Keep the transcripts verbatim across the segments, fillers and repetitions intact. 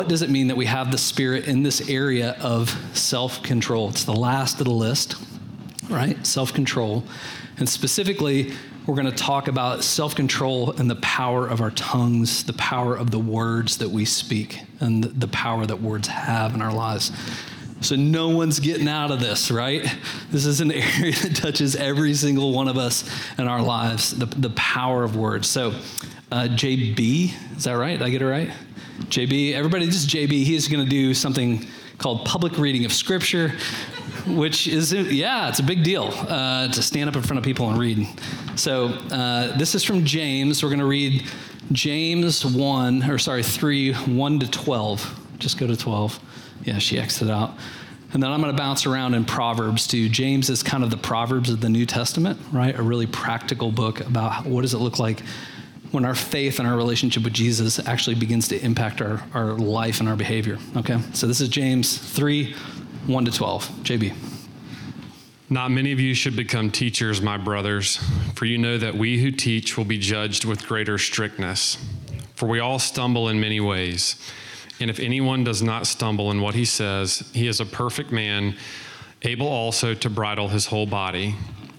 what does it mean that we have the Spirit in this area of self-control? It's the last of the list, right? Self-control. And specifically, we're going to talk about self-control and the power of our tongues, the power of the words that we speak, and the power that words have in our lives. So no one's getting out of this, right? This is an area that touches every single one of us in our lives, the, the power of words. So uh, J B, is that right? Did I get it right? J B, everybody, this is J B. He's going to do something called public reading of Scripture, which is, yeah, it's a big deal uh, to stand up in front of people and read. So uh, this is from James. We're going to read James one, or sorry, three, one to twelve. Just go to twelve. Yeah, she exited out. And then I'm going to bounce around in Proverbs too. James is kind of the Proverbs of the New Testament, right? A really practical book about what does it look like when our faith and our relationship with Jesus actually begins to impact our, our life and our behavior, okay? So this is James three, one to twelve. J B. Not many of you should become teachers, my brothers, for you know that we who teach will be judged with greater strictness. For we all stumble in many ways. And if anyone does not stumble in what he says, he is a perfect man, able also to bridle his whole body.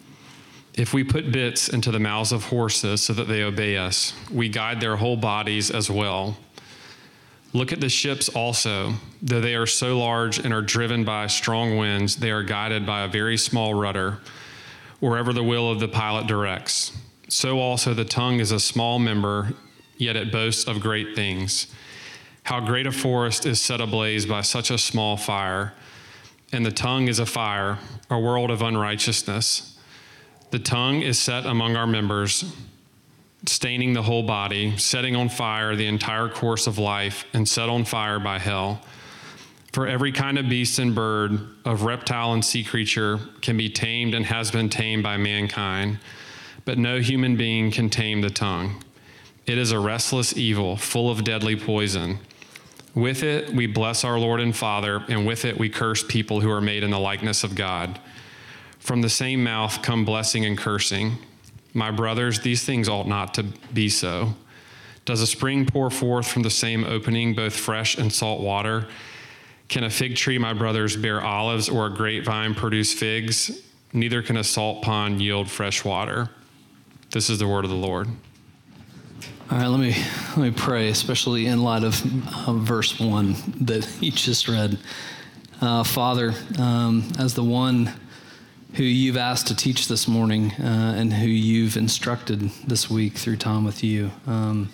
If we put bits into the mouths of horses so that they obey us, we guide their whole bodies as well. Look at the ships also. Though they are so large and are driven by strong winds, they are guided by a very small rudder, wherever the will of the pilot directs. So also the tongue is a small member, yet it boasts of great things. How great a forest is set ablaze by such a small fire, and the tongue is a fire, a world of unrighteousness. The tongue is set among our members, staining the whole body, setting on fire the entire course of life, and set on fire by hell. For every kind of beast and bird, of reptile and sea creature can be tamed and has been tamed by mankind, but no human being can tame the tongue. It is a restless evil, full of deadly poison. With it we bless our Lord and Father, and with it we curse people who are made in the likeness of God. From the same mouth come blessing and cursing. My brothers, these things ought not to be so. Does a spring pour forth from the same opening both fresh and salt water? Can a fig tree, my brothers, bear olives, or a grapevine produce figs? Neither can a salt pond yield fresh water. This is the word of the Lord. All right, let me let me pray, especially in light of uh, verse one that he just read. Uh, Father, um, as the one who you've asked to teach this morning uh, and who you've instructed this week through time with you, um,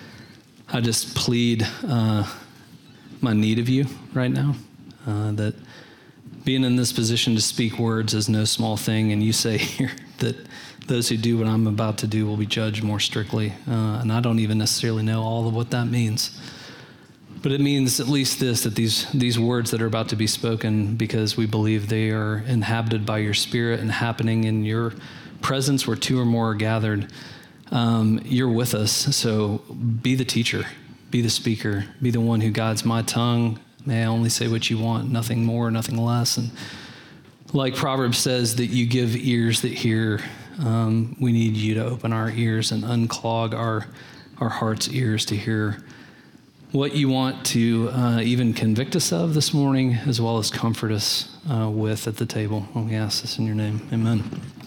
I just plead uh, my need of you right now, uh, that being in this position to speak words is no small thing, and you say here that those who do what I'm about to do will be judged more strictly. Uh, and I don't even necessarily know all of what that means. But it means at least this, that these these words that are about to be spoken, because we believe they are inhabited by your Spirit and happening in your presence where two or more are gathered, um, you're with us. So be the teacher, be the speaker, be the one who guides my tongue. May I only say what you want, nothing more, nothing less. And like Proverbs says, that you give ears that hear. Um, we need you to open our ears and unclog our our heart's ears to hear what you want to uh, even convict us of this morning, as well as comfort us uh, with at the table. And we ask this in your name. Amen.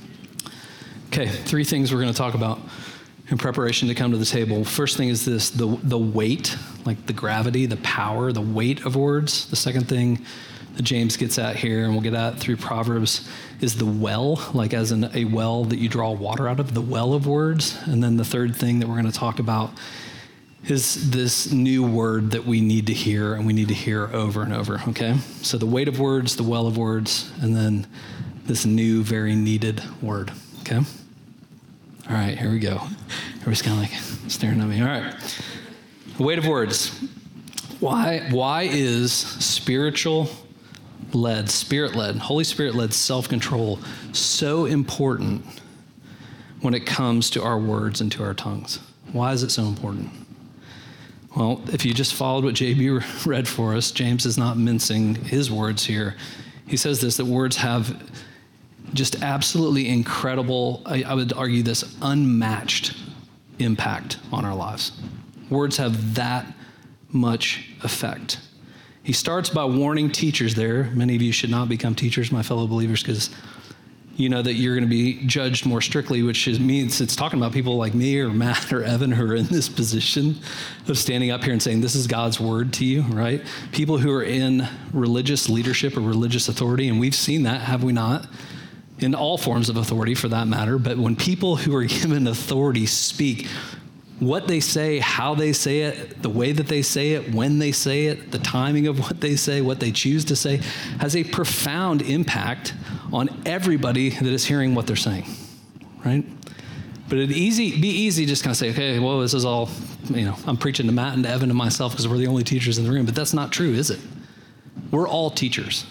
Okay, three things we're going to talk about in preparation to come to the table. First thing is this, the the weight, like the gravity, the power, the weight of words. The second thing that James gets at here, and we'll get at through Proverbs, is the well, like as in a well that you draw water out of, the well of words. And then the third thing that we're going to talk about is this new word that we need to hear, and we need to hear over and over, okay? So the weight of words, the well of words, and then this new, very needed word, okay? All right, here we go. Everybody's kind of like staring at me. All right. The weight of words. Why, why is spiritual led, spirit-led, Holy Spirit-led self-control so important when it comes to our words and to our tongues? Why is it so important? Well, if you just followed what J B read for us, James is not mincing his words here. He says this, that words have just absolutely incredible, I, I would argue this, unmatched impact on our lives. Words have that much effect. He starts by warning teachers there. Many of you should not become teachers, my fellow believers, because you know that you're going to be judged more strictly, which is, means it's talking about people like me or Matt or Evan who are in this position of standing up here and saying, this is God's word to you, right? People who are in religious leadership or religious authority, and we've seen that, have we not? In all forms of authority for that matter, but when people who are given authority speak, what they say, how they say it, the way that they say it, when they say it, the timing of what they say, what they choose to say, has a profound impact on everybody that is hearing what they're saying, right? But it'd easy, be easy just kind of say, okay, well, this is all, you know, I'm preaching to Matt and to Evan and myself because we're the only teachers in the room, but that's not true, is it? We're all teachers.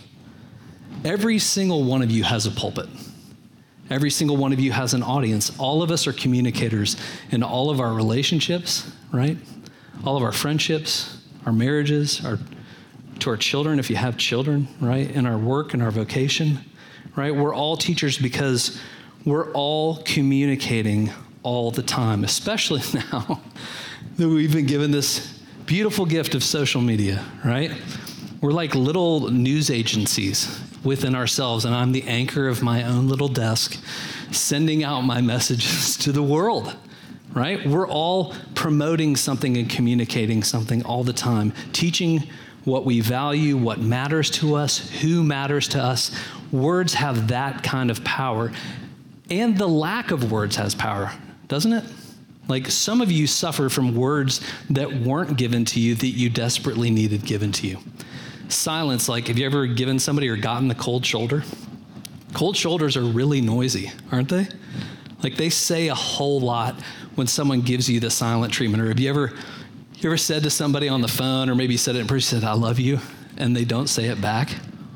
Every single one of you has a pulpit. Every single one of you has an audience. All of us are communicators in all of our relationships, right? All of our friendships, our marriages, our to our children, if you have children, right? In our work and our vocation, right? We're all teachers because we're all communicating all the time, especially now that we've been given this beautiful gift of social media, right? We're like little news agencies within ourselves, and I'm the anchor of my own little desk, sending out my messages to the world, right? We're all promoting something and communicating something all the time, teaching what we value, what matters to us, who matters to us. Words have that kind of power, and the lack of words has power, doesn't it? Like some of you suffer from words that weren't given to you that you desperately needed given to you. Silence, like have you ever given somebody or gotten the cold shoulder? Cold shoulders are really noisy, aren't they? Like they say a whole lot when someone gives you the silent treatment. Or have you ever, you ever said to somebody on the phone, or maybe you said it in person, said, I love you, and they don't say it back?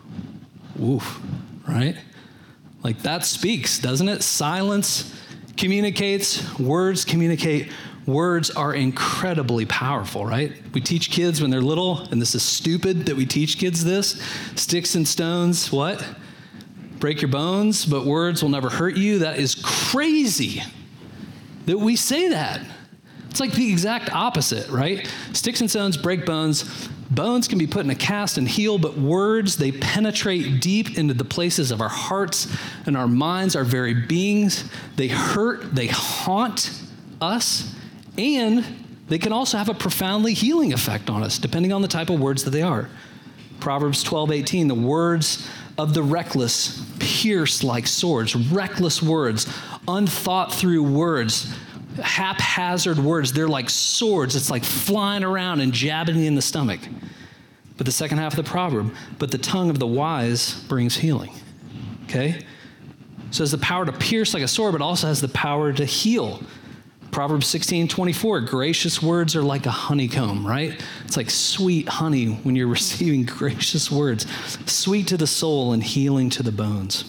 Oof, right? Like that speaks, doesn't it? Silence communicates, words communicate. Words are incredibly powerful, right? We teach kids when they're little, and this is stupid that we teach kids this. Sticks and stones, what? Break your bones, but words will never hurt you. That is crazy that we say that. It's like the exact opposite, right? Sticks and stones break bones. Bones can be put in a cast and heal, but words, they penetrate deep into the places of our hearts and our minds, our very beings. They hurt, they haunt us. And they can also have a profoundly healing effect on us, depending on the type of words that they are. Proverbs twelve eighteen, the words of the reckless pierce like swords. Reckless words, unthought through words, haphazard words. They're like swords. It's like flying around and jabbing you in the stomach. But the second half of the proverb, but the tongue of the wise brings healing. Okay? So it has the power to pierce like a sword, but also has the power to heal. Proverbs sixteen twenty-four, gracious words are like a honeycomb, right? It's like sweet honey when you're receiving gracious words, sweet to the soul and healing to the bones.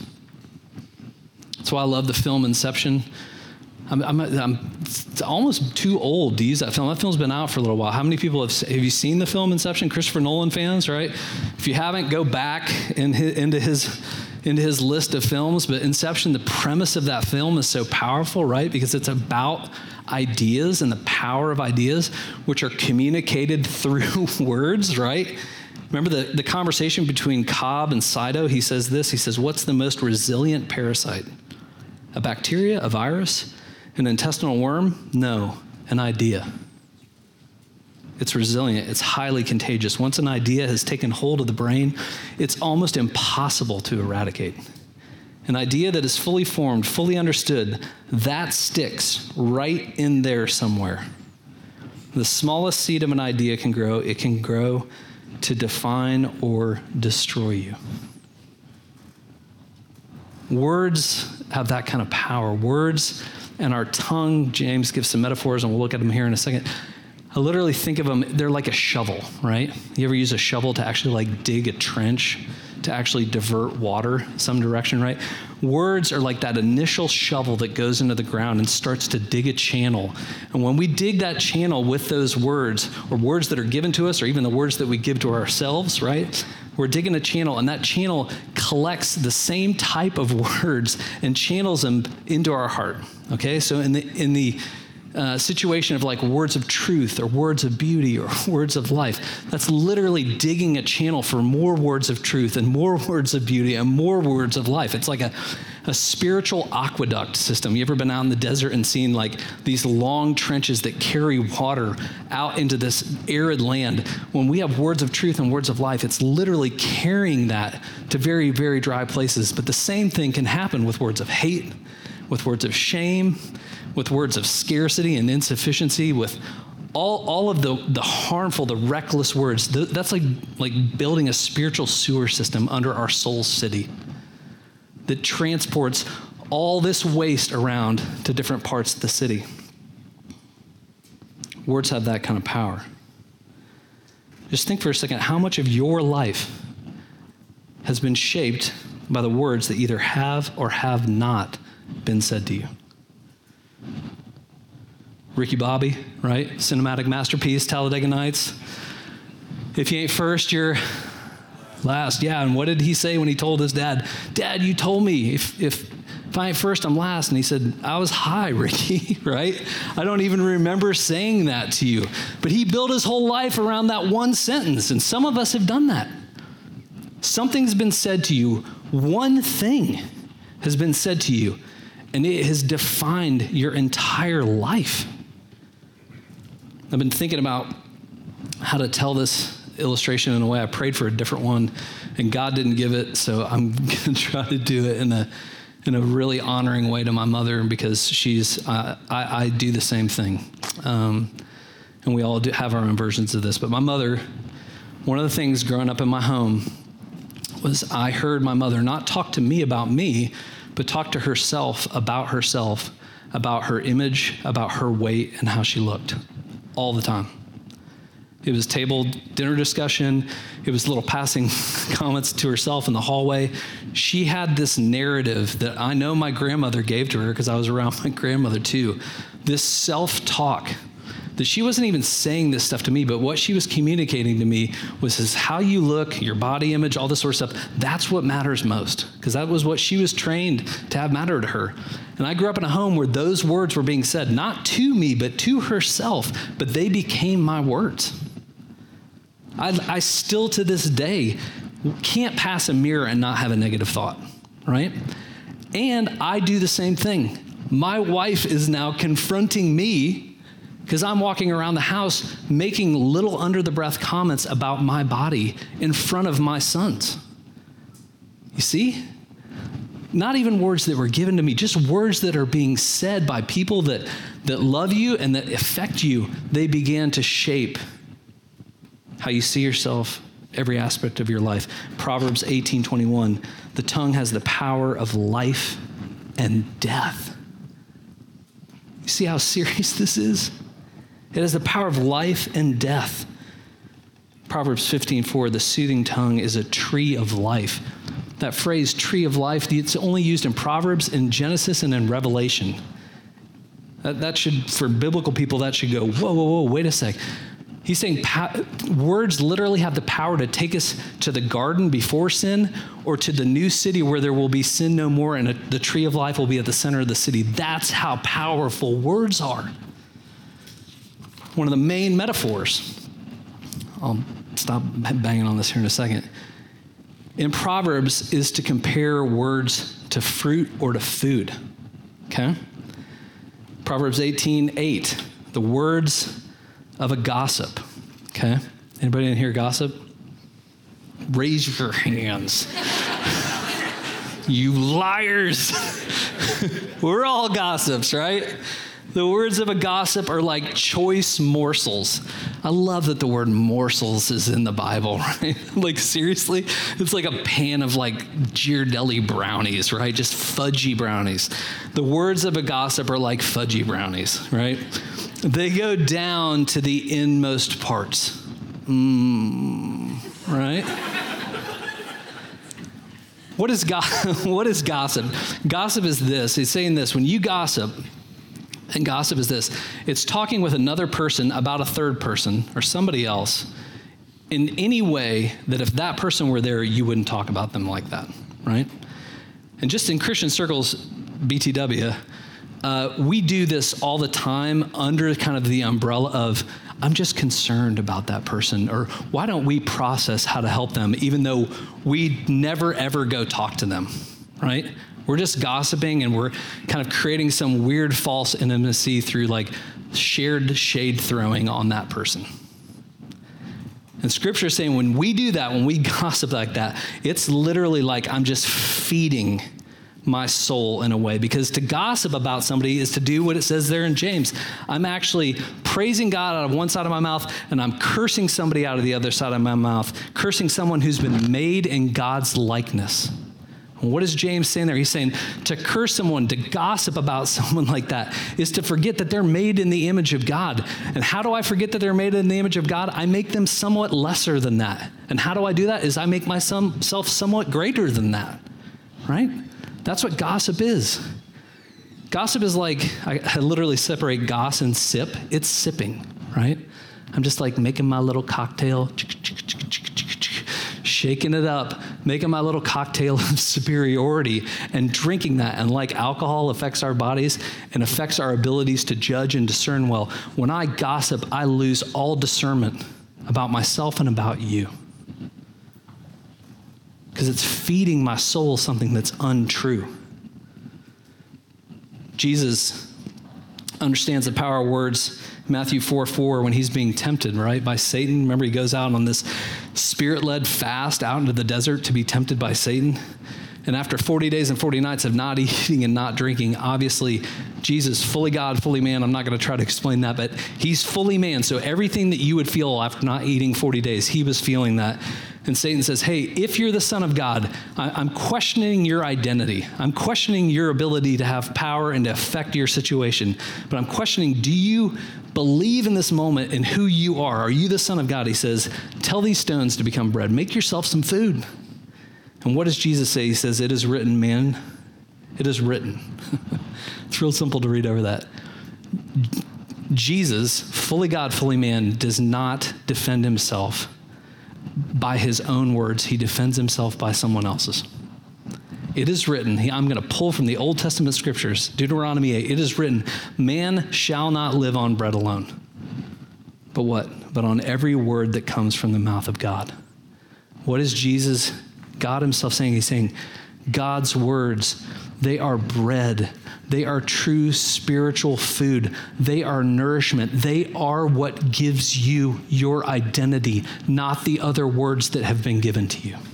That's why I love the film Inception. I'm, I'm, I'm almost too old to use that film. That film's been out for a little while. How many people have, have you seen the film Inception? Christopher Nolan fans, right? If you haven't, go back in his, into his... into his list of films, but Inception, the premise of that film is so powerful, right? Because it's about ideas and the power of ideas, which are communicated through words, right? Remember the, the conversation between Cobb and Saito? He says this, he says, what's the most resilient parasite? A bacteria, a virus, an intestinal worm? No, an idea. It's resilient. It's highly contagious. Once an idea has taken hold of the brain, it's almost impossible to eradicate. An idea that is fully formed, fully understood, that sticks right in there somewhere. The smallest seed of an idea can grow. It can grow to define or destroy you. Words have that kind of power. Words and our tongue, James gives some metaphors, and we'll look at them here in a second. I literally think of them, they're like a shovel, right? You ever use a shovel to actually like dig a trench, to actually divert water some direction, right? Words are like that initial shovel that goes into the ground and starts to dig a channel. And when we dig that channel with those words, or words that are given to us, or even the words that we give to ourselves, right? We're digging a channel, and that channel collects the same type of words and channels them into our heart, okay? So in the in the uh, situation of like words of truth or words of beauty or words of life. That's literally digging a channel for more words of truth and more words of beauty and more words of life. It's like a, a spiritual aqueduct system. You ever been out in the desert and seen like these long trenches that carry water out into this arid land? When we have words of truth and words of life, it's literally carrying that to very, very dry places. But the same thing can happen with words of hate, with words of shame, with words of scarcity and insufficiency, with all, all of the, the harmful, the reckless words. That's like, like building a spiritual sewer system under our soul city that transports all this waste around to different parts of the city. Words have that kind of power. Just think for a second, how much of your life has been shaped by the words that either have or have not been said to you? Ricky Bobby, right? Cinematic masterpiece, Talladega Nights. If you ain't first, you're last. Yeah, and what did he say when he told his dad? Dad, you told me if if if I ain't first, I'm last. And he said, I was high, Ricky, right? I don't even remember saying that to you. But he built his whole life around that one sentence, and some of us have done that. Something's been said to you, one thing has been said to you, and it has defined your entire life. I've been thinking about how to tell this illustration in a way. I prayed for a different one, and God didn't give it, so I'm going to try to do it in a in a really honoring way to my mother, because she's uh, I, I do the same thing, um, and we all do have our own versions of this. But my mother, one of the things growing up in my home was I heard my mother not talk to me about me, but talk to herself about herself, about her image, about her weight, and how she looked all the time. It was table dinner discussion. It was little passing comments to herself in the hallway. She had this narrative that I know my grandmother gave to her, because I was around my grandmother too. This self-talk that she wasn't even saying this stuff to me, but what she was communicating to me was this: how you look, your body image, all this sort of stuff, that's what matters most, because that was what she was trained to have matter to her. And I grew up in a home where those words were being said, not to me, but to herself, but they became my words. I, I still to this day can't pass a mirror and not have a negative thought, right? And I do the same thing. My wife is now confronting me because I'm walking around the house making little under the breath comments about my body in front of my sons. You see? Not even words that were given to me, just words that are being said by people that, that love you and that affect you. They began to shape how you see yourself, every aspect of your life. Proverbs eighteen twenty-one, the tongue has the power of life and death. You see how serious this is? It has the power of life and death. Proverbs fifteen four, the soothing tongue is a tree of life. That phrase, tree of life, it's only used in Proverbs, in Genesis, and in Revelation. That, that should, for biblical people, that should go, whoa, whoa, whoa, wait a sec. He's saying po- words literally have the power to take us to the garden before sin, or to the new city where there will be sin no more, and a, the tree of life will be at the center of the city. That's how powerful words are. One of the main metaphors, I'll stop banging on this here in a second, in Proverbs is to compare words to fruit or to food, okay? Proverbs eighteen eight, the words of a gossip, okay? Anybody in here gossip? Raise your hands. You liars. We're all gossips, right? The words of a gossip are like choice morsels. I love that the word morsels is in the Bible, right? Like seriously, it's like a pan of like Ghirardelli brownies, right? Just fudgy brownies. The words of a gossip are like fudgy brownies, right? They go down to the inmost parts. Mmm, right? What is, go- what is gossip? Gossip is this. He's saying this. When you gossip, and gossip is this, it's talking with another person about a third person or somebody else in any way that if that person were there, you wouldn't talk about them like that, right? And just in Christian circles, B T W, uh, we do this all the time under kind of the umbrella of, I'm just concerned about that person, or why don't we process how to help them, even though we never, ever go talk to them, right? We're just gossiping and we're kind of creating some weird false intimacy through like shared shade throwing on that person. And Scripture is saying when we do that, when we gossip like that, it's literally like I'm just feeding my soul in a way, because to gossip about somebody is to do what it says there in James. I'm actually praising God out of one side of my mouth, and I'm cursing somebody out of the other side of my mouth, cursing someone who's been made in God's likeness. And what is James saying there? He's saying to curse someone, to gossip about someone like that, is to forget that they're made in the image of God. And how do I forget that they're made in the image of God? I make them somewhat lesser than that. And how do I do that? Is I make myself somewhat greater than that, right? That's what gossip is. Gossip is like, I, I literally separate goss and sip. It's sipping, right? I'm just like making my little cocktail, shaking it up, making my little cocktail of superiority and drinking that. And like alcohol affects our bodies and affects our abilities to judge and discern well, when I gossip, I lose all discernment about myself and about you. Because it's feeding my soul something that's untrue. Jesus understands the power of words. Matthew four four, when he's being tempted, right, by Satan. Remember, he goes out on this spirit-led fast out into the desert to be tempted by Satan. And after forty days and forty nights of not eating and not drinking, obviously, Jesus, fully God, fully man, I'm not going to try to explain that, but he's fully man. So everything that you would feel after not eating forty days, he was feeling that. And Satan says, hey, if you're the Son of God, I- I'm questioning your identity. I'm questioning your ability to have power and to affect your situation. But I'm questioning, do you believe in this moment in who you are? Are you the Son of God? He says, tell these stones to become bread. Make yourself some food. And what does Jesus say? He says, it is written, man. It is written. It's real simple to read over that. Jesus, fully God, fully man, does not defend himself by his own words. He defends himself by someone else's. It is written, I'm going to pull from the Old Testament scriptures, Deuteronomy eight, it is written, man shall not live on bread alone. But what? But on every word that comes from the mouth of God. What is Jesus, God himself saying? He's saying, God's words, they are bread. They are true spiritual food. They are nourishment. They are what gives you your identity, not the other words that have been given to you.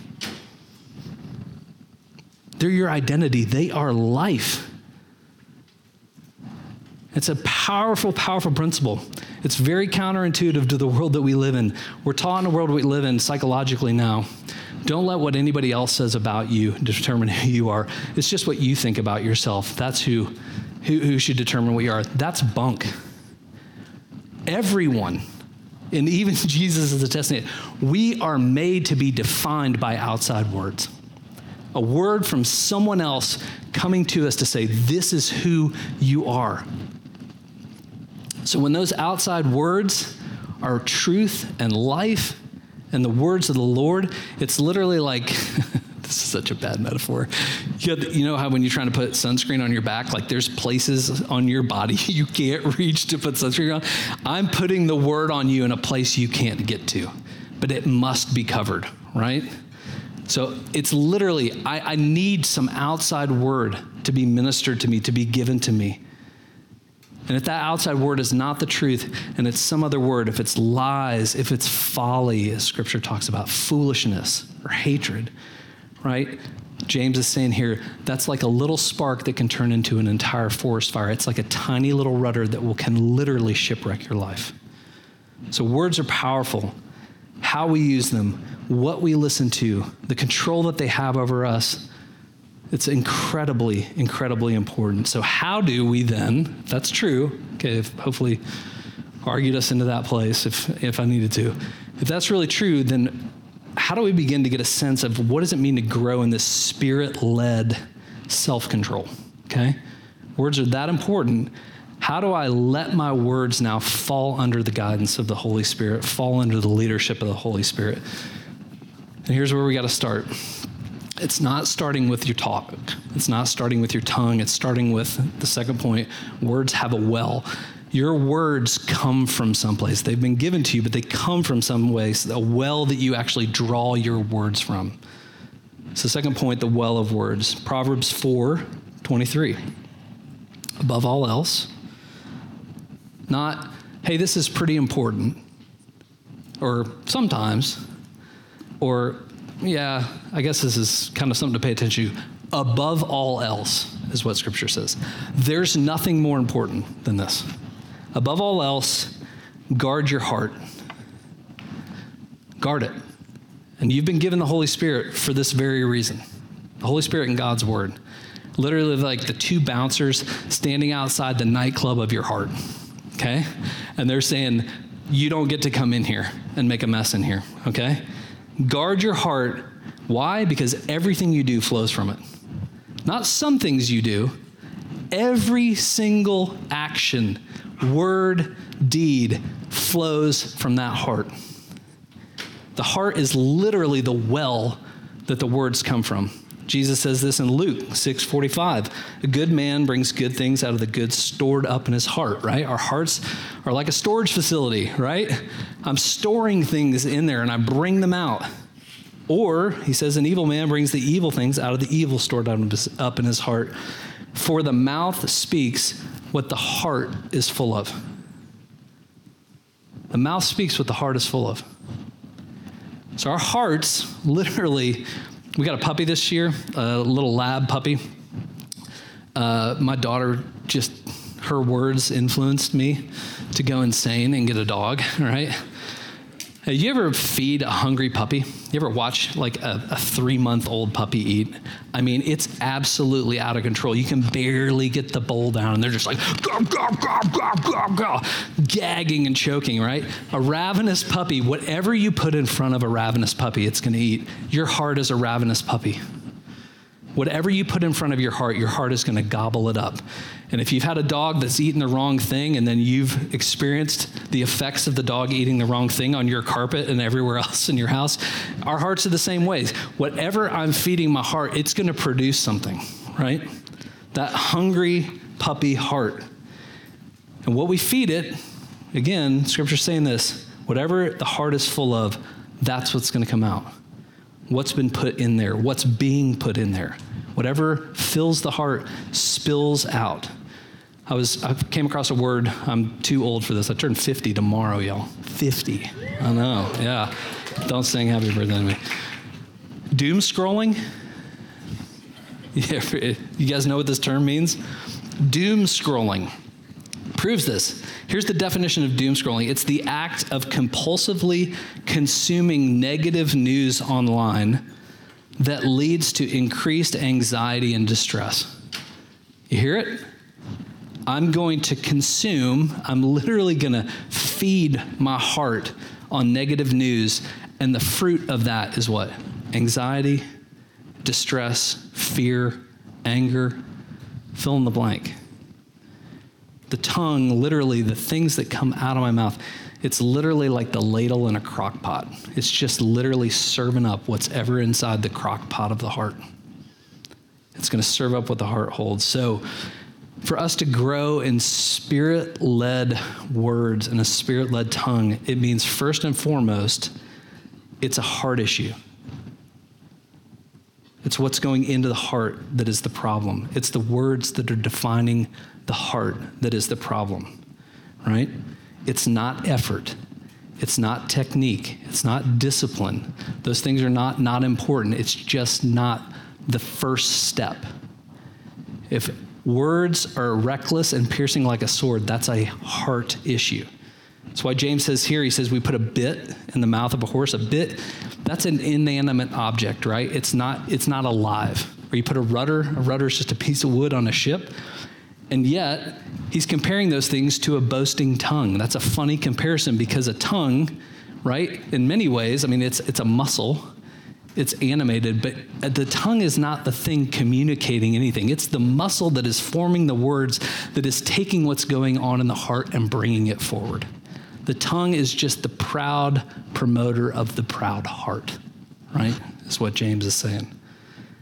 They're your identity. They are life. It's a powerful, powerful principle. It's very counterintuitive to the world that we live in. We're taught in the world we live in psychologically now. Don't let what anybody else says about you determine who you are. It's just what you think about yourself. That's who, who, who should determine what you are. That's bunk. Everyone, and even Jesus is attesting it, we are made to be defined by outside words. A word from someone else coming to us to say, this is who you are. So when those outside words are truth and life and the words of the Lord, it's literally like, this is such a bad metaphor. You, have, you know how when you're trying to put sunscreen on your back, like there's places on your body you can't reach to put sunscreen on? I'm putting the word on you in a place you can't get to, but it must be covered, right? So it's literally, I, I need some outside word to be ministered to me, to be given to me. And if that outside word is not the truth, and it's some other word, if it's lies, if it's folly, as Scripture talks about, foolishness or hatred, right? James is saying here, that's like a little spark that can turn into an entire forest fire. It's like a tiny little rudder that will can literally shipwreck your life. So words are powerful. How we use them, what we listen to, the control that they have over us, it's incredibly, incredibly important. So how do we then, if that's true, okay, if hopefully argued us into that place if, if I needed to. If that's really true, then how do we begin to get a sense of what does it mean to grow in this spirit-led self-control, okay? Words are that important. How do I let my words now fall under the guidance of the Holy Spirit, fall under the leadership of the Holy Spirit? And here's where we got to start. It's not starting with your talk. It's not starting with your tongue. It's starting with the second point. Words have a well. Your words come from someplace. They've been given to you, but they come from some place, a well that you actually draw your words from. So second point, the well of words. Proverbs four twenty-three. Above all else, not, hey, this is pretty important, or sometimes, or yeah, I guess this is kind of something to pay attention to. Above all else is what Scripture says. There's nothing more important than this. Above all else, guard your heart. Guard it. And you've been given the Holy Spirit for this very reason. The Holy Spirit and God's Word. Literally like the two bouncers standing outside the nightclub of your heart. Okay? And they're saying, you don't get to come in here and make a mess in here. Okay? Guard your heart. Why? Because everything you do flows from it. Not some things you do. Every single action, word, deed flows from that heart. The heart is literally the well that the words come from. Jesus says this in Luke six forty-five. A good man brings good things out of the good stored up in his heart, right? Our hearts are like a storage facility, right? I'm storing things in there and I bring them out. Or, he says, an evil man brings the evil things out of the evil stored up in his heart. For the mouth speaks what the heart is full of. The mouth speaks what the heart is full of. So our hearts, literally, we got a puppy this year, a little lab puppy. Uh, my daughter just, her words influenced me to go insane and get a dog, right? Hey, you ever feed a hungry puppy? You ever watch like a, a three-month-old puppy eat? I mean, it's absolutely out of control. You can barely get the bowl down, and they're just like, gob, gob, gob, gob, gob, gob, gagging and choking, right? A ravenous puppy, whatever you put in front of a ravenous puppy, it's going to eat. Your heart is a ravenous puppy. Whatever you put in front of your heart, your heart is going to gobble it up. And if you've had a dog that's eaten the wrong thing and then you've experienced the effects of the dog eating the wrong thing on your carpet and everywhere else in your house, our hearts are the same ways. Whatever I'm feeding my heart, it's going to produce something, right? That hungry puppy heart. And what we feed it, again, Scripture's saying this, whatever the heart is full of, that's what's going to come out. What's been put in there, what's being put in there. Whatever fills the heart spills out. I was I came across a word, I'm too old for this. I turned fifty tomorrow, y'all. fifty. I know, yeah. Don't sing happy birthday to me. Doom scrolling. Yeah, you guys know what this term means? Doom scrolling proves this. Here's the definition of doom scrolling. It's the act of compulsively consuming negative news online that leads to increased anxiety and distress. You hear it? I'm going to consume, I'm literally going to feed my heart on negative news, and the fruit of that is what? Anxiety, distress, fear, anger, fill in the blank. The tongue, literally, the things that come out of my mouth, it's literally like the ladle in a crock pot. It's just literally serving up what's ever inside the crock pot of the heart. It's going to serve up what the heart holds. So for us to grow in spirit-led words and a spirit-led tongue, it means first and foremost, it's a heart issue. It's what's going into the heart that is the problem. It's the words that are defining the heart that is the problem, right? It's not effort. It's not technique. It's not discipline. Those things are not not important. It's just not the first step. If words are reckless and piercing like a sword, that's a heart issue. That's why James says here, he says we put a bit in the mouth of a horse. A bit, that's an inanimate object, right? It's not, it's not alive. Or you put a rudder, a rudder is just a piece of wood on a ship. And yet, he's comparing those things to a boasting tongue. That's a funny comparison because a tongue, right, in many ways, I mean, it's it's a muscle. It's animated, but the tongue is not the thing communicating anything. It's the muscle that is forming the words, that is taking what's going on in the heart and bringing it forward. The tongue is just the proud promoter of the proud heart, right? Is what James is saying.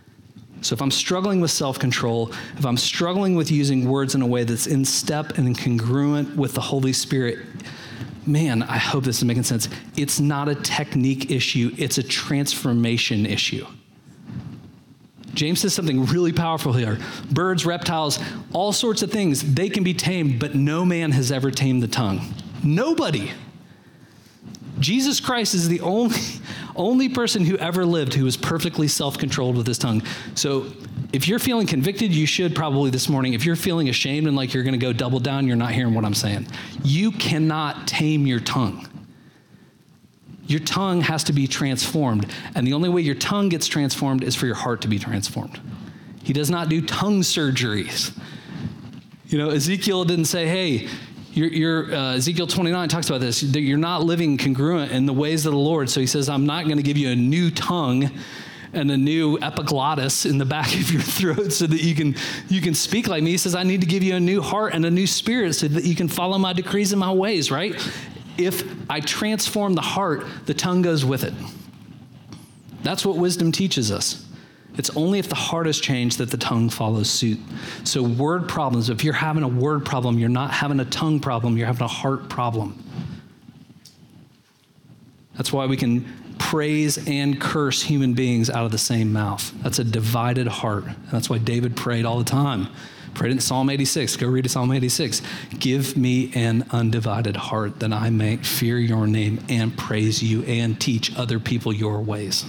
So if I'm struggling with self-control, if I'm struggling with using words in a way that's in step and congruent with the Holy Spirit, man, I hope this is making sense. It's not a technique issue. It's a transformation issue. James says something really powerful here. Birds, reptiles, all sorts of things, they can be tamed, but no man has ever tamed the tongue. Nobody. Jesus Christ is the only, only person who ever lived who was perfectly self-controlled with his tongue. So if you're feeling convicted, you should probably this morning. If you're feeling ashamed and like you're going to go double down, you're not hearing what I'm saying. You cannot tame your tongue. Your tongue has to be transformed. And the only way your tongue gets transformed is for your heart to be transformed. He does not do tongue surgeries. You know, Ezekiel didn't say, hey, you're, you're uh, Ezekiel twenty-nine talks about this. You're not living congruent in the ways of the Lord. So he says, I'm not going to give you a new tongue and a new epiglottis in the back of your throat so that you can you can speak like me. He says, I need to give you a new heart and a new spirit so that you can follow my decrees and my ways, right? If I transform the heart, the tongue goes with it. That's what wisdom teaches us. It's only if the heart is changed that the tongue follows suit. So word problems, if you're having a word problem, you're not having a tongue problem, you're having a heart problem. That's why we can praise and curse human beings out of the same mouth. That's a divided heart. That's why David prayed all the time. Prayed in Psalm eighty-six. Go read Psalm eighty-six. Give me an undivided heart that I may fear your name and praise you and teach other people your ways.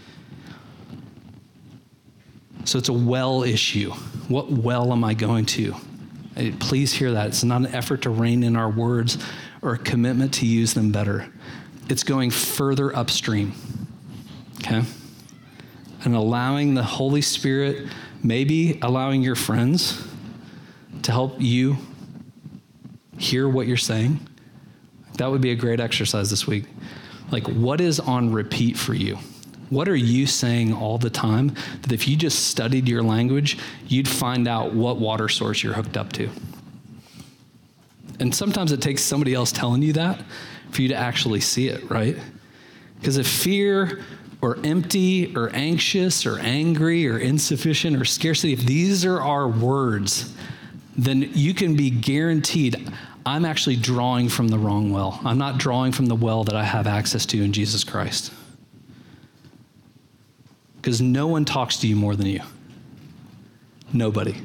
So it's a well issue. What well am I going to? Please hear that. It's not an effort to rein in our words or a commitment to use them better. It's going further upstream, okay? And allowing the Holy Spirit, maybe allowing your friends to help you hear what you're saying. That would be a great exercise this week. Like, what is on repeat for you? What are you saying all the time that if you just studied your language, you'd find out what water source you're hooked up to? And sometimes it takes somebody else telling you that for you to actually see it, right? Because if fear or empty or anxious or angry or insufficient or scarcity, if these are our words, then you can be guaranteed I'm actually drawing from the wrong well. I'm not drawing from the well that I have access to in Jesus Christ. Because no one talks to you more than you. Nobody.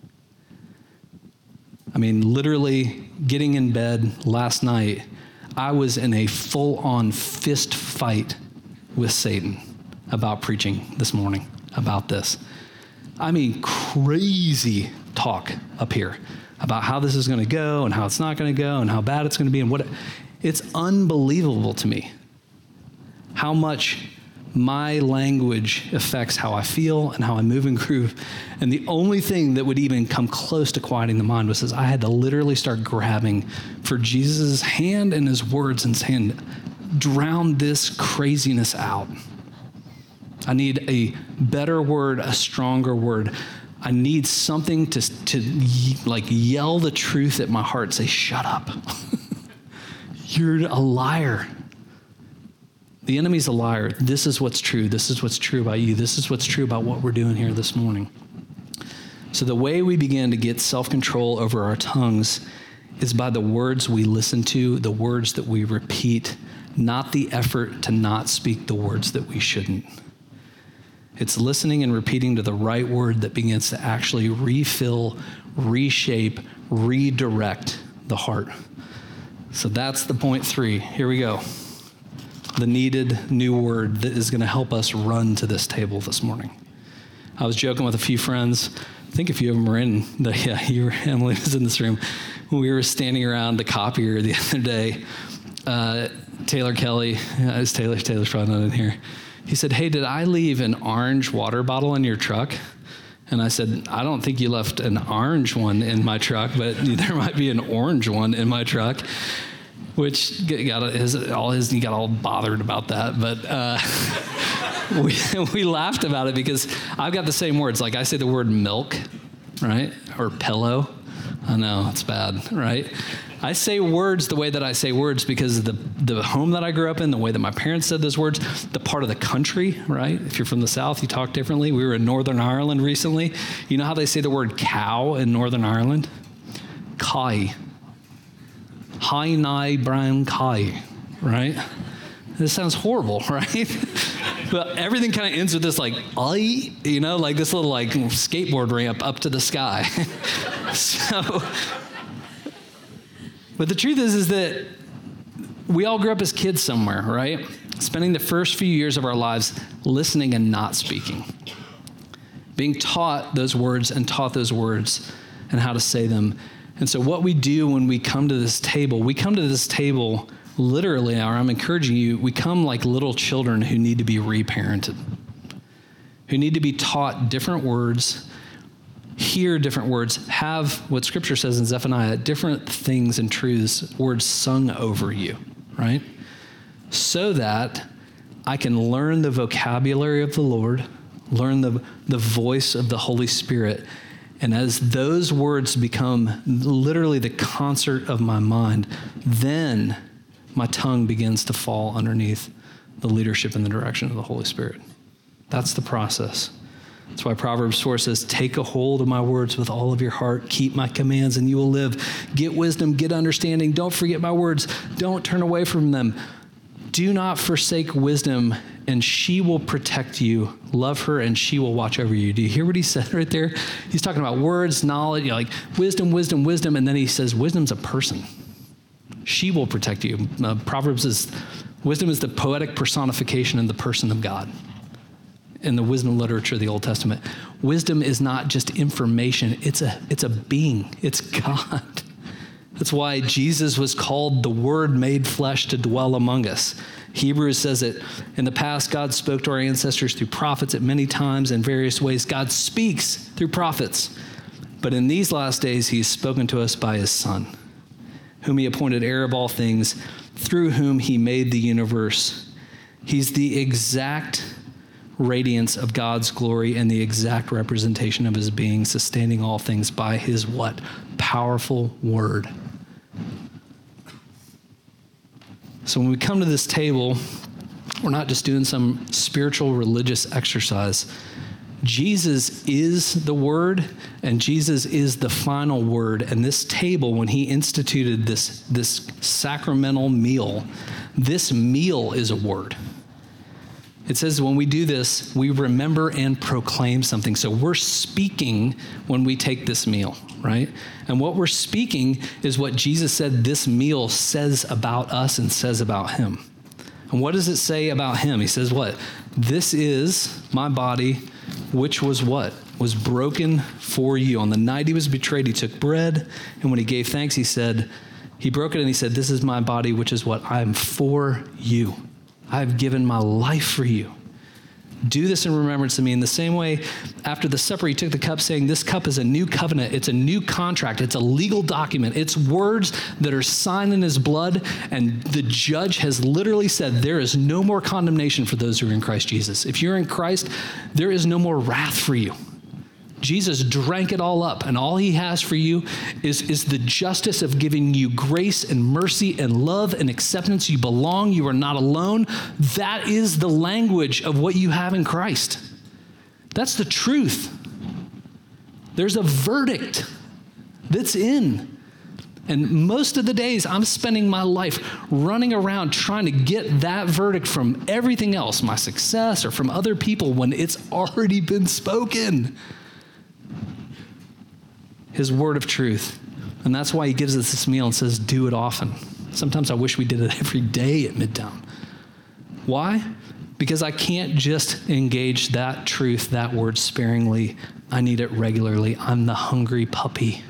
I mean, literally getting in bed last night, I was in a full-on fist fight with Satan about preaching this morning, about this. I mean, crazy talk up here about how this is going to go and how it's not going to go and how bad it's going to be and what. It, it's unbelievable to me how much my language affects how I feel and how I move and groove. And the only thing that would even come close to quieting the mind was this: I had to literally start grabbing for Jesus' hand and his words and saying, drown this craziness out. I need a better word, a stronger word. I need something to, to like yell the truth at my heart, say, shut up. You're a liar. The enemy's a liar. This is what's true. This is what's true about you. This is what's true about what we're doing here this morning. So the way we begin to get self-control over our tongues is by the words we listen to, the words that we repeat, not the effort to not speak the words that we shouldn't. It's listening and repeating to the right word that begins to actually refill, reshape, redirect the heart. So that's the point three. Here we go. The needed new word that is going to help us run to this table this morning. I was joking with a few friends. I think a few of them were in the, yeah, you were, Emily was in this room. When we were standing around the copier the other day, uh, Taylor Kelly, uh, it's Taylor, Taylor's probably not in here. He said, hey, did I leave an orange water bottle in your truck? And I said, I don't think you left an orange one in my truck, but there might be an orange one in my truck. Which got his, all his, he got all bothered about that. But uh, we, we laughed about it because I've got the same words. Like I say the word milk, right? Or pillow. I know, it's bad, right? I say words the way that I say words because of the, the home that I grew up in, the way that my parents said those words, the part of the country, right? If you're from the South, you talk differently. We were in Northern Ireland recently. You know how they say the word cow in Northern Ireland? Kai. Hi, nai, brown kai, right? This sounds horrible, right? But everything kind of ends with this like, I, you know, like this little like skateboard ramp up to the sky. So, but the truth is, is that we all grew up as kids somewhere, right? Spending the first few years of our lives listening and not speaking. Being taught those words and taught those words and how to say them. And so what we do when we come to this table, we come to this table literally, or I'm encouraging you, we come like little children who need to be reparented, who need to be taught different words, hear different words, have what Scripture says in Zephaniah, different things and truths, words sung over you, right? So that I can learn the vocabulary of the Lord, learn the, the voice of the Holy Spirit, and as those words become literally the concert of my mind, then my tongue begins to fall underneath the leadership and the direction of the Holy Spirit. That's the process. That's why Proverbs four says, take a hold of my words with all of your heart, keep my commands and you will live. Get wisdom, get understanding, don't forget my words, don't turn away from them. Do not forsake wisdom, and she will protect you. Love her, and she will watch over you. Do you hear what he said right there? He's talking about words, knowledge, you know, like wisdom, wisdom, wisdom, and then he says wisdom's a person. She will protect you. Uh, Proverbs is, wisdom is the poetic personification in the person of God. In the wisdom literature of the Old Testament, wisdom is not just information, it's a, it's a being, it's God. That's why Jesus was called the Word made flesh to dwell among us. Hebrews says it, in the past, God spoke to our ancestors through prophets at many times in various ways. God speaks through prophets. But in these last days, he's spoken to us by his Son, whom he appointed heir of all things, through whom he made the universe. He's the exact radiance of God's glory and the exact representation of his being, sustaining all things by his what? Powerful word. So when we come to this table, we're not just doing some spiritual religious exercise. Jesus is the word, and Jesus is the final word. And this table, when he instituted this, this sacramental meal, this meal is a word. It says when we do this, we remember and proclaim something. So we're speaking when we take this meal, right? And what we're speaking is what Jesus said this meal says about us and says about him. And what does it say about him? He says what? This is my body, which was what? Was broken for you. On the night he was betrayed, he took bread, and when he gave thanks, he said, he broke it and he said, this is my body, which is what? I am for you. I have given my life for you. Do this in remembrance of me. In the same way, after the supper, he took the cup saying, this cup is a new covenant. It's a new contract. It's a legal document. It's words that are signed in his blood. And the judge has literally said, there is no more condemnation for those who are in Christ Jesus. If you're in Christ, there is no more wrath for you. Jesus drank it all up, and all he has for you is, is the justice of giving you grace and mercy and love and acceptance. You belong. You are not alone. That is the language of what you have in Christ. That's the truth. There's a verdict that's in. And most of the days, I'm spending my life running around trying to get that verdict from everything else, my success, or from other people, when it's already been spoken. His word of truth. And that's why he gives us this meal and says, do it often. Sometimes I wish we did it every day at Midtown. Why? Because I can't just engage that truth, that word sparingly. I need it regularly. I'm the hungry puppy.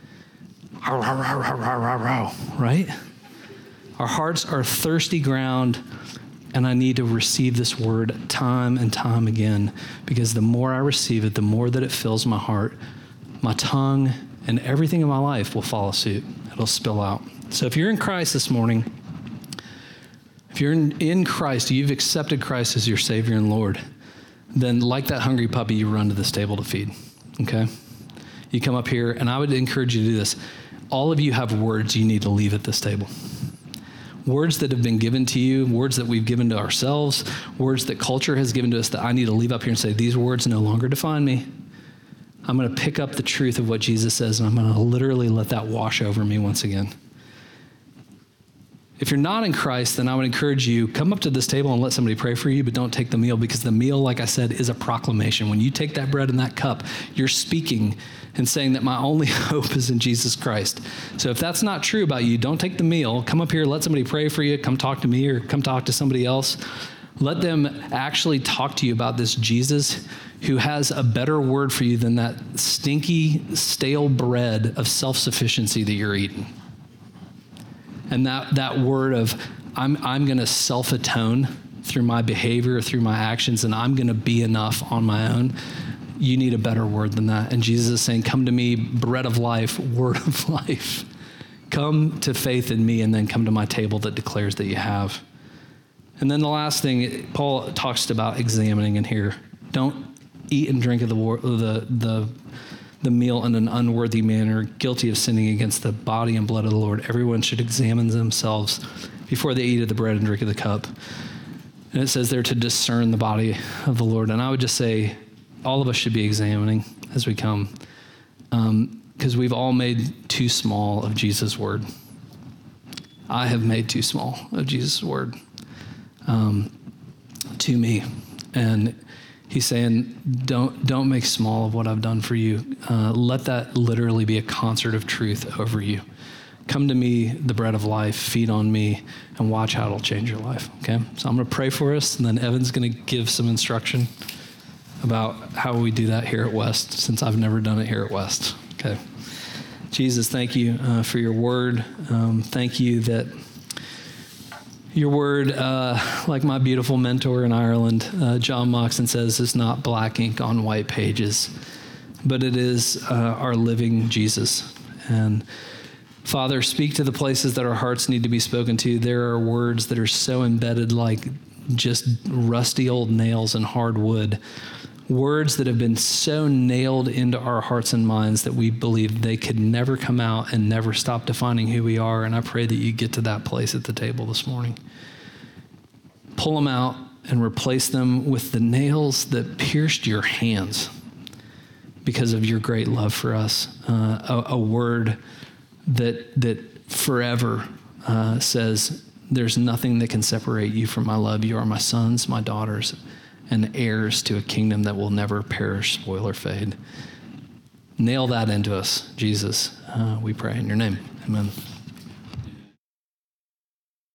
Right? Our hearts are thirsty ground, and I need to receive this word time and time again, because the more I receive it, the more that it fills my heart, my tongue, and everything in my life will follow suit. It'll spill out. So if you're in Christ this morning, if you're in, in Christ, you've accepted Christ as your Savior and Lord, then like that hungry puppy, you run to this table to feed, okay? You come up here, and I would encourage you to do this. all of you have words you need to leave at this table. Words that have been given to you, words that we've given to ourselves, words that culture has given to us that I need to leave up here and say, these words no longer define me. I'm going to pick up the truth of what Jesus says, and I'm going to literally let that wash over me once again. If you're not in Christ, then I would encourage you, come up to this table and let somebody pray for you, but don't take the meal, because the meal, like I said, is a proclamation. When you take that bread and that cup, you're speaking and saying that my only hope is in Jesus Christ. So if that's not true about you, don't take the meal. Come up here, let somebody pray for you. Come talk to me or come talk to somebody else. Let them actually talk to you about this Jesus who has a better word for you than that stinky, stale bread of self-sufficiency that you're eating. And that, that word of, I'm, I'm going to self-atone through my behavior, through my actions, and I'm going to be enough on my own. You need a better word than that. And Jesus is saying, come to me, bread of life, word of life. Come to faith in me, and then come to my table that declares that you have. And then the last thing, Paul talks about examining in here. Don't eat and drink of the, the, the, the meal in an unworthy manner, guilty of sinning against the body and blood of the Lord. Everyone should examine themselves before they eat of the bread and drink of the cup. And it says there to discern the body of the Lord. And I would just say all of us should be examining as we come, because um, we've all made too small of Jesus' word. I have made too small of Jesus' word um, to me. And he's saying, don't don't make small of what I've done for you. Uh, let that literally be a concert of truth over you. Come to me, the bread of life, feed on me, and watch how it'll change your life, okay? So I'm going to pray for us, and then Evan's going to give some instruction about how we do that here at West, since I've never done it here at West, okay? Jesus, thank you uh, for your word. Um, thank you that your word, uh, like my beautiful mentor in Ireland, uh, John Moxon says, is not black ink on white pages, but it is uh, our living Jesus. And Father, speak to the places that our hearts need to be spoken to. There are words that are so embedded like just rusty old nails in hard wood. Words that have been so nailed into our hearts and minds that we believe they could never come out and never stop defining who we are. And I pray that you get to that place at the table this morning. Pull them out and replace them with the nails that pierced your hands because of your great love for us. Uh, a, a word that that forever uh, says, there's nothing that can separate you from my love. You are my sons, my daughters, and heirs to a kingdom that will never perish, spoil, or fade. Nail that into us, Jesus. Uh, we pray in your name. Amen.